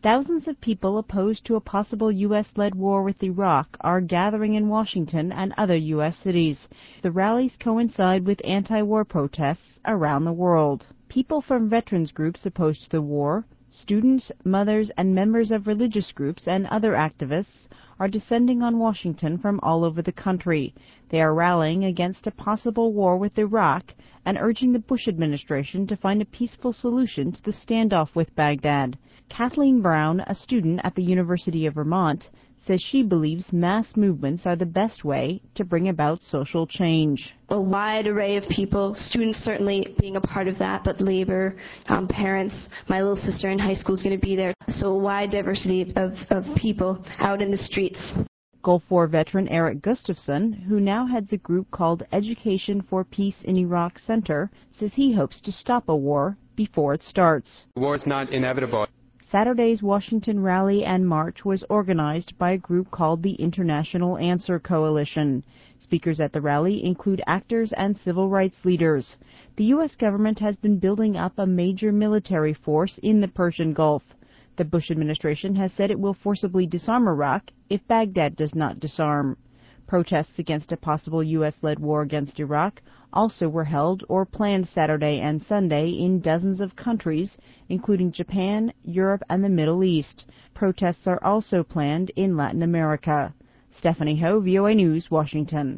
Thousands of people opposed to a possible U.S.-led war with Iraq are gathering in Washington and other U.S. cities. The rallies coincide with anti-war protests around the world. People from veterans groups opposed to the war, students, mothers, and members of religious groups and other activists are descending on Washington from all over the country. They are rallying against a possible war with Iraq and urging the Bush administration to find a peaceful solution to the standoff with Baghdad. Kathleen Brown, a student at the University of Vermont, says she believes mass movements are the best way to bring about social change. A wide array of people, students certainly being a part of that, but labor, parents, my little sister in high school is going to be there. So a wide diversity of people out in the streets. Gulf War veteran Eric Gustafson, who now heads a group called Education for Peace in Iraq Center, says he hopes to stop a war before it starts. War is not inevitable. Saturday's Washington rally and march was organized by a group called the International Answer Coalition. Speakers at the rally include actors and civil rights leaders. The U.S. government has been building up a major military force in the Persian Gulf. The Bush administration has said it will forcibly disarm Iraq if Baghdad does not disarm. Protests against a possible U.S.-led war against Iraq also were held or planned Saturday and Sunday in dozens of countries, including Japan, Europe, and the Middle East. Protests are also planned in Latin America. Stephanie Ho, VOA News, Washington.